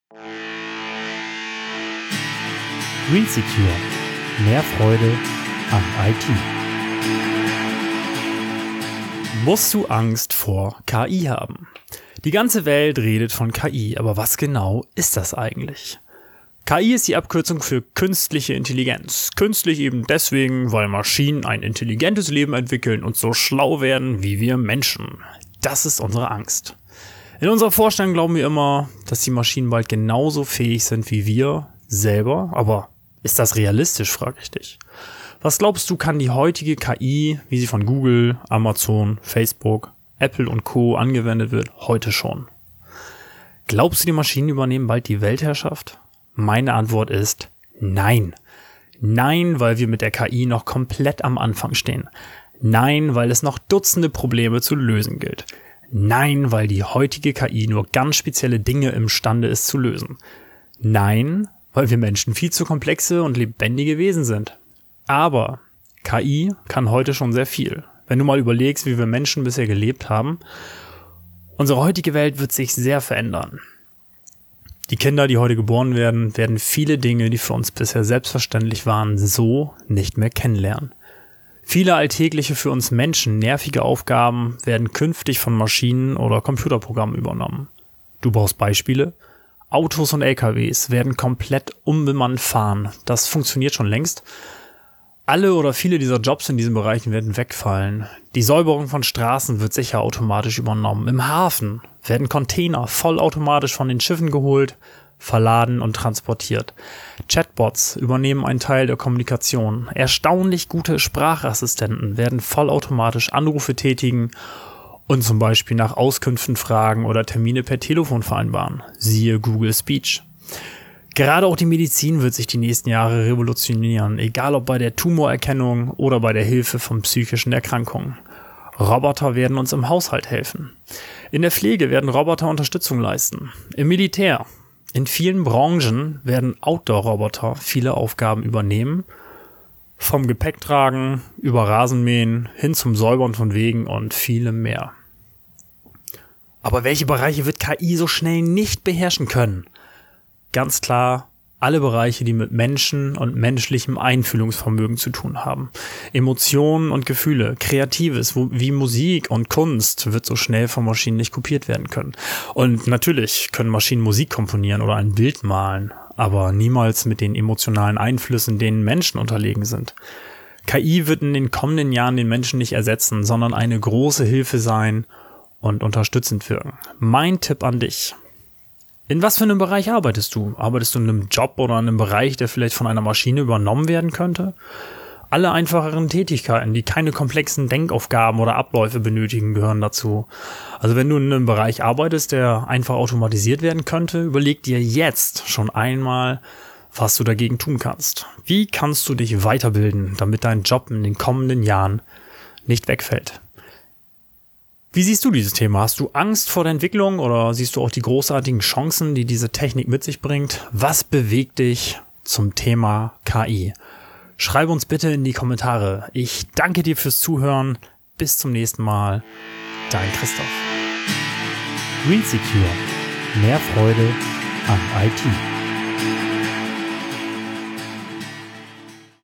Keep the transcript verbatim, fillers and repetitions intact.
GreenSecure. Mehr Freude an I T. Musst du Angst vor K I haben? Die ganze Welt redet von K I, aber was genau ist das eigentlich? K I ist die Abkürzung für künstliche Intelligenz. Künstlich eben deswegen, weil Maschinen ein intelligentes Leben entwickeln und so schlau werden wie wir Menschen. Das ist unsere Angst. In unserer Vorstellung glauben wir immer, dass die Maschinen bald genauso fähig sind wie wir selber, aber ist das realistisch, frage ich dich. Was glaubst du, kann die heutige K I, wie sie von Google, Amazon, Facebook, Apple und Co. angewendet wird, heute schon? Glaubst du, die Maschinen übernehmen bald die Weltherrschaft? Meine Antwort ist nein. Nein, weil wir mit der K I noch komplett am Anfang stehen. Nein, weil es noch Dutzende Probleme zu lösen gilt. Nein, weil die heutige K I nur ganz spezielle Dinge imstande ist zu lösen. Nein, weil wir Menschen viel zu komplexe und lebendige Wesen sind. Aber K I kann heute schon sehr viel. Wenn du mal überlegst, wie wir Menschen bisher gelebt haben, unsere heutige Welt wird sich sehr verändern. Die Kinder, die heute geboren werden, werden viele Dinge, die für uns bisher selbstverständlich waren, so nicht mehr kennenlernen. Viele alltägliche, für uns Menschen nervige Aufgaben werden künftig von Maschinen oder Computerprogrammen übernommen. Du brauchst Beispiele? Autos und L K Ws werden komplett unbemannt fahren. Das funktioniert schon längst. Alle oder viele dieser Jobs in diesen Bereichen werden wegfallen. Die Säuberung von Straßen wird sicher automatisch übernommen. Im Hafen werden Container vollautomatisch von den Schiffen geholt, verladen und transportiert. Chatbots übernehmen einen Teil der Kommunikation. Erstaunlich gute Sprachassistenten werden vollautomatisch Anrufe tätigen und zum Beispiel nach Auskünften fragen oder Termine per Telefon vereinbaren. Siehe Google Speech. Gerade auch die Medizin wird sich die nächsten Jahre revolutionieren, egal ob bei der Tumorerkennung oder bei der Hilfe von psychischen Erkrankungen. Roboter werden uns im Haushalt helfen. In der Pflege werden Roboter Unterstützung leisten. Im Militär. In vielen Branchen werden Outdoor-Roboter viele Aufgaben übernehmen. Vom Gepäcktragen über Rasenmähen hin zum Säubern von Wegen und vielem mehr. Aber welche Bereiche wird K I so schnell nicht beherrschen können? Ganz klar, alle Bereiche, die mit Menschen und menschlichem Einfühlungsvermögen zu tun haben. Emotionen und Gefühle, Kreatives wie Musik und Kunst wird so schnell von Maschinen nicht kopiert werden können. Und natürlich können Maschinen Musik komponieren oder ein Bild malen, aber niemals mit den emotionalen Einflüssen, denen Menschen unterlegen sind. K I wird in den kommenden Jahren den Menschen nicht ersetzen, sondern eine große Hilfe sein und unterstützend wirken. Mein Tipp an dich: In was für einem Bereich arbeitest du? Arbeitest du in einem Job oder in einem Bereich, der vielleicht von einer Maschine übernommen werden könnte? Alle einfacheren Tätigkeiten, die keine komplexen Denkaufgaben oder Abläufe benötigen, gehören dazu. Also wenn du in einem Bereich arbeitest, der einfach automatisiert werden könnte, überleg dir jetzt schon einmal, was du dagegen tun kannst. Wie kannst du dich weiterbilden, damit dein Job in den kommenden Jahren nicht wegfällt? Wie siehst du dieses Thema? Hast du Angst vor der Entwicklung oder siehst du auch die großartigen Chancen, die diese Technik mit sich bringt? Was bewegt dich zum Thema K I? Schreib uns bitte in die Kommentare. Ich danke dir fürs Zuhören. Bis zum nächsten Mal. Dein Christoph. GreenSecure. Mehr Freude an I T.